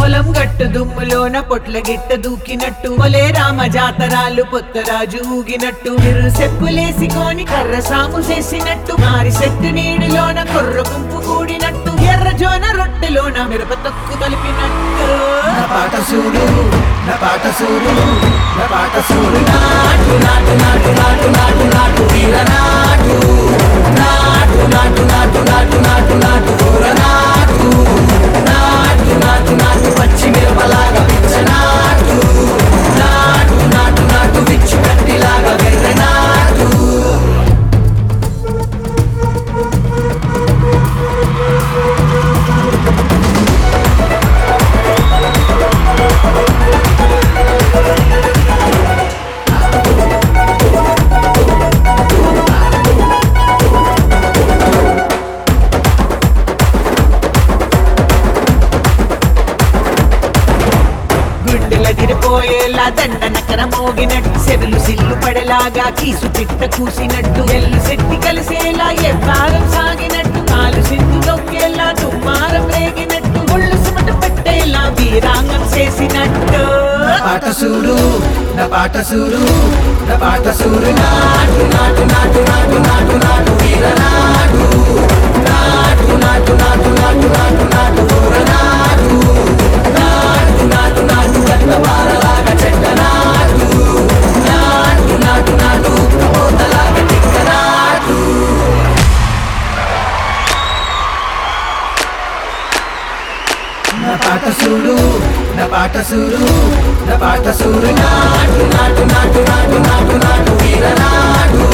పొలం గట్టు దుమ్ములోన పొట్ల గిట్ట దూకినట్టు ఒలే రామ జాతరాలు పొత్తరాజు ఊగినట్టు ఇరు సెప్పులేసికోని కర్ర సాము చేసినట్టు మారి చెట్టు నీడిలోన కొర్ర గుంపు కూడినట్టు ఎర్ర జోన రొట్టెలోన మిరప తొక్కు కలిపినట్టు నా పాట సూడు నా పాట సూడు నా పాట సూడు నాటు నాటు నాటు నాటు నాటు నాటు వీర నాటు నాటు నాటు నాటు నాటు నాటు నాటు ఊర నాటు నాటు నాటు నాటు పచ్చి మిరపలాగా పిచ్చ నాటు నాటు నాటు నాటు విచ్చు కట్టిలాగా వెర్ర నాటు పోయేలా దండ నకర మోగినట్టు సెరులు సిల్లు పడేలాగా కీసు పిట్ట కూసినట్టు ఎల్లు శెట్టి కలిసేలా ఎవ్వారం సాగినట్టు కాలు సింధు తొక్కేలా దుమ్మారం రేగినట్టు ఒళ్ళు సుమట పెట్టేలా వీరాంగం చేసినట్టు నా పాట సూడు నా పాట సూడు నా పాట సూడు నాటు నాటు నాటు నాటు నాటు నాటు వీర నాటు నాటు నాటు నాటు నాటు నాటు నాటు ఊర నాటు నాటు నాటు నాటు గట్ట పారలాగా చెట్ట నాటు నాటు నాటు నాటు పోతలాగా టిక్క నాటు నా పాట సూడు నా పాట సూడు నా పాట సూడు నాటు నాటు నాటు నాటు నాటు నాటు వీర నాటు